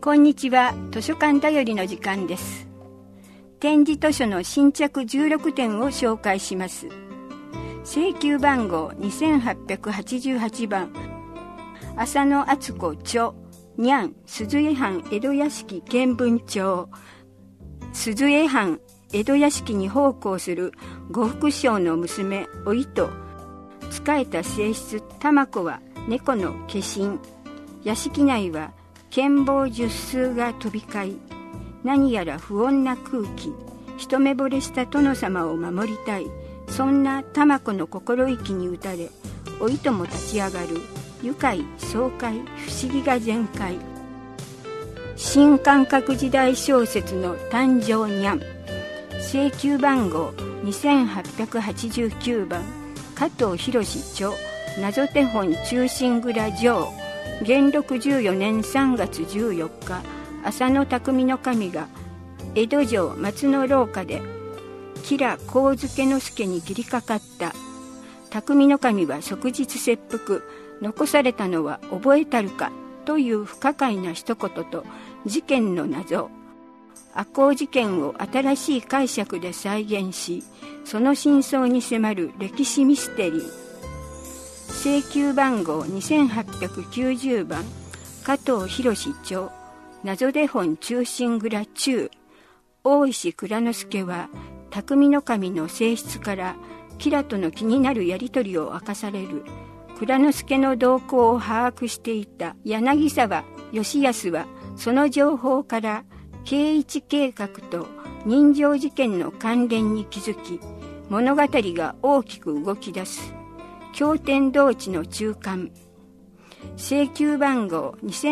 こんにちは。図書館だよりの時間です。点字図書の新着16点を紹介します。請求番号2888番、浅野敦子著、にゃん、鈴江藩江戸屋敷見聞帳。鈴江藩江戸屋敷に奉公する呉服商の娘、おいと、仕えた正室、玉子は猫の化身。屋敷内は剣棒十数が飛び交い、何やら不穏な空気。一目惚れした殿様を守りたい。そんな玉子の心意気に打たれ、おいとも立ち上がる。愉快、爽快、不思議が全開。新感覚時代小説の誕生にゃん。請求番号2889番、加藤博著、謎手本忠臣蔵上。元禄14年3月14日、浅野匠の神が江戸城松の廊下で吉良上野介に切りかかった。匠の神は即日切腹。残されたのは覚えたるかという不可解な一言と事件の謎。赤穂事件を新しい解釈で再現し、その真相に迫る歴史ミステリー。請求番号2890番、加藤博著、謎手本忠臣蔵中。大石内蔵助は匠の神の正室から吉良との気になるやり取りを明かされる。内蔵助の動向を把握していた柳沢義康はその情報から慶一計画と人情事件の関連に気づき、物語が大きく動き出す。経典同地の中間。請求番号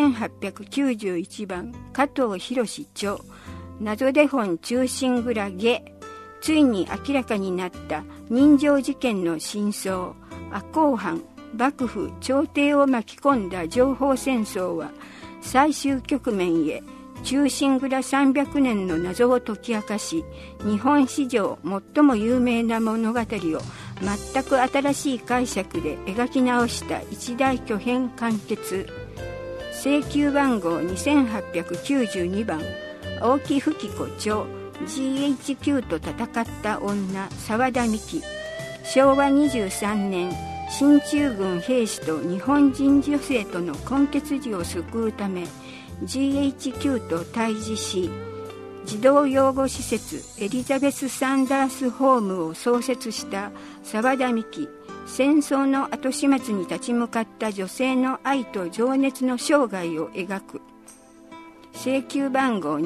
2891番、加藤博著、謎手本忠臣蔵下。ついに明らかになった人情事件の真相。赤穂藩、幕府、朝廷を巻き込んだ情報戦争は最終局面へ。忠臣蔵300年の謎を解き明かし、日本史上最も有名な物語を全く新しい解釈で描き直した一大巨編完結。請求番号2892番、青木富貴子著、GHQ と戦った女、沢田美希。昭和23年、進駐軍兵士と日本人女性との混血児を救うため GHQ と対峙し、児童養護施設エリザベス・サンダースホームを創設した沢田美希。戦争の後始末に立ち向かった女性の愛と情熱の生涯を描く。請求番号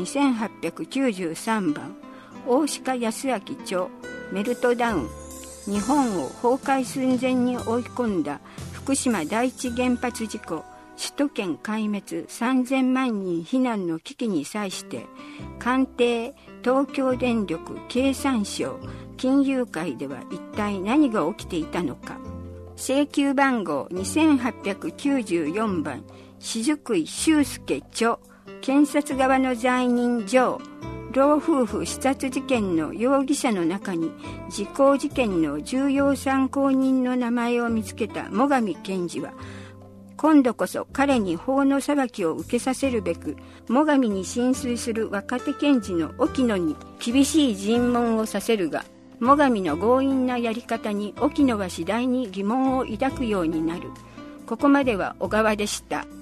2893番、大鹿康明著、メルトダウン。日本を崩壊寸前に追い込んだ福島第一原発事故。首都圏壊滅3000万人避難の危機に際して、官邸、東京電力、経産省、金融界では一体何が起きていたのか。請求番号2894番、雫井修介著、検察側の罪人上。老夫婦刺殺事件の容疑者の中に時効事件の重要参考人の名前を見つけた最上検事は、今度こそ彼に法の裁きを受けさせるべく、最上に心酔する若手検事の沖野に厳しい尋問をさせるが、最上の強引なやり方に沖野は次第に疑問を抱くようになる。ここまでは小川でした。